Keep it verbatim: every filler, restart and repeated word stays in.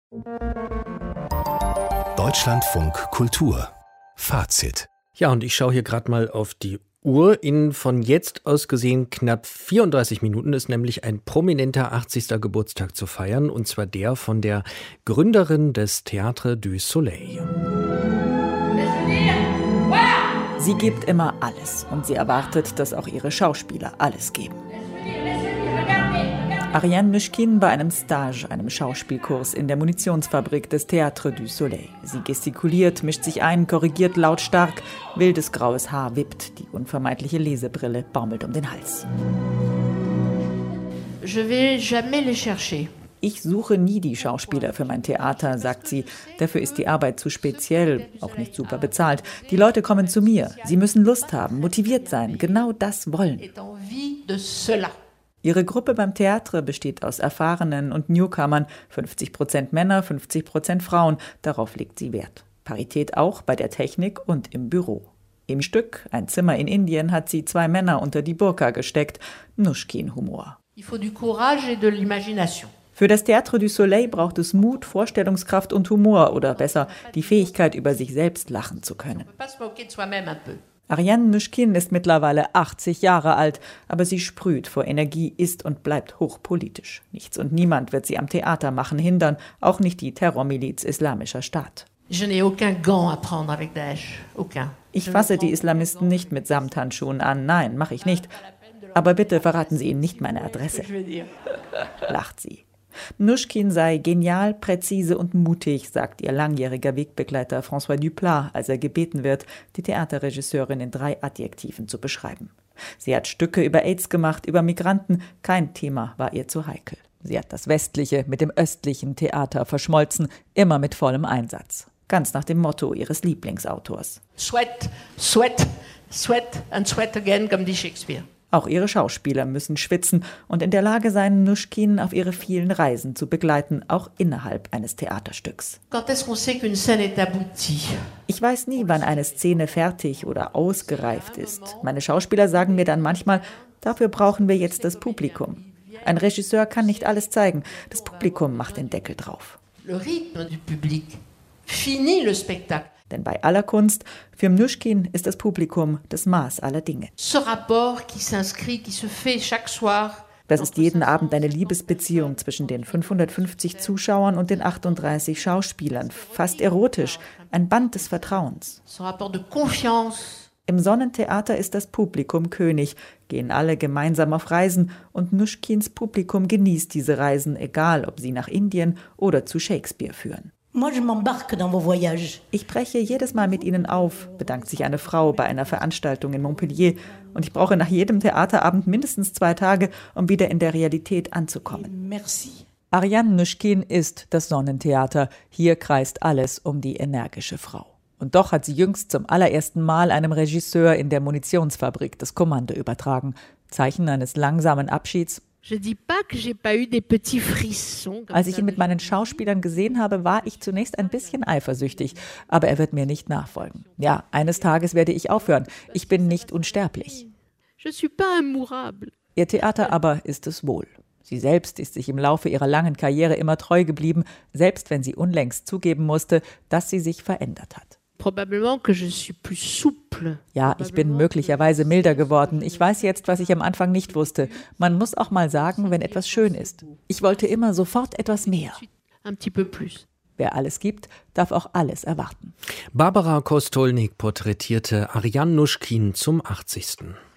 Deutschlandfunk Kultur. Fazit. Ja, und ich schaue hier gerade mal auf die Uhr. In von jetzt aus gesehen knapp vierunddreißig Minuten ist nämlich ein prominenter achtzigsten Geburtstag zu feiern, und zwar der von der Gründerin des Théâtre du Soleil. Sie gibt immer alles und sie erwartet, dass auch ihre Schauspieler alles geben. Ariane Mnouchkine bei einem Stage, einem Schauspielkurs in der Munitionsfabrik des Théâtre du Soleil. Sie gestikuliert, mischt sich ein, korrigiert lautstark. Wildes graues Haar wippt, die unvermeidliche Lesebrille baumelt um den Hals. Je vais jamais les chercher. Ich suche nie die Schauspieler für mein Theater, sagt sie. Dafür ist die Arbeit zu speziell, auch nicht super bezahlt. Die Leute kommen zu mir. Sie müssen Lust haben, motiviert sein, genau das wollen. Ihre Gruppe beim Theater besteht aus Erfahrenen und Newcomern, fünfzig Prozent Männer, fünfzig Prozent Frauen. Darauf legt sie Wert. Parität auch bei der Technik und im Büro. Im Stück Ein Zimmer in Indien hat sie zwei Männer unter die Burka gesteckt. Mnouchkine-Humor. Il faut du courage et de l'imagination. Für das Théâtre du Soleil braucht es Mut, Vorstellungskraft und Humor oder besser die Fähigkeit, über sich selbst lachen zu können. Ariane Mnouchkine ist mittlerweile achtzig Jahre alt, aber sie sprüht vor Energie, ist und bleibt hochpolitisch. Nichts und niemand wird sie am Theater machen hindern, auch nicht die Terrormiliz Islamischer Staat. Je n'ai aucun gant à prendre avec Daesh. Aucun. Ich fasse die Islamisten nicht mit Samthandschuhen an, nein, mache ich nicht. Aber bitte verraten Sie ihnen nicht meine Adresse, lacht sie. Mnouchkine sei genial, präzise und mutig, sagt ihr langjähriger Wegbegleiter François Duplat, als er gebeten wird, die Theaterregisseurin in drei Adjektiven zu beschreiben. Sie hat Stücke über AIDS gemacht, über Migranten, kein Thema war ihr zu heikel. Sie hat das westliche mit dem östlichen Theater verschmolzen, immer mit vollem Einsatz. Ganz nach dem Motto ihres Lieblingsautors. Sweat, sweat, sweat and sweat again, comme dit Shakespeare. Auch ihre Schauspieler müssen schwitzen und in der Lage sein, Mnouchkine auf ihre vielen Reisen zu begleiten, auch innerhalb eines Theaterstücks. Ich weiß nie, wann eine Szene fertig oder ausgereift ist. Meine Schauspieler sagen mir dann manchmal, dafür brauchen wir jetzt das Publikum. Ein Regisseur kann nicht alles zeigen, das Publikum macht den Deckel drauf. Le rythme du public finit le spectacle. Denn bei aller Kunst, für Mnouchkine ist das Publikum das Maß aller Dinge. Das ist jeden Abend eine Liebesbeziehung zwischen den fünfhundertfünfzig Zuschauern und den achtunddreißig Schauspielern. Fast erotisch, ein Band des Vertrauens. Im Sonnentheater ist das Publikum König, gehen alle gemeinsam auf Reisen und Mnouchkines Publikum genießt diese Reisen, egal ob sie nach Indien oder zu Shakespeare führen. Ich breche jedes Mal mit Ihnen auf, bedankt sich eine Frau bei einer Veranstaltung in Montpellier. Und ich brauche nach jedem Theaterabend mindestens zwei Tage, um wieder in der Realität anzukommen. Merci. Ariane Mnouchkine ist das Sonnentheater. Hier kreist alles um die energische Frau. Und doch hat sie jüngst zum allerersten Mal einem Regisseur in der Munitionsfabrik das Kommando übertragen. Zeichen eines langsamen Abschieds. Als ich ihn mit meinen Schauspielern gesehen habe, war ich zunächst ein bisschen eifersüchtig, aber er wird mir nicht nachfolgen. Ja, eines Tages werde ich aufhören. Ich bin nicht unsterblich. Ihr Theater aber ist es wohl. Sie selbst ist sich im Laufe ihrer langen Karriere immer treu geblieben, selbst wenn sie unlängst zugeben musste, dass sie sich verändert hat. Ja, ich bin möglicherweise milder geworden. Ich weiß jetzt, was ich am Anfang nicht wusste. Man muss auch mal sagen, wenn etwas schön ist. Ich wollte immer sofort etwas mehr. Wer alles gibt, darf auch alles erwarten. Barbara Kostolnik porträtierte Ariane Mnouchkine zum achtzigsten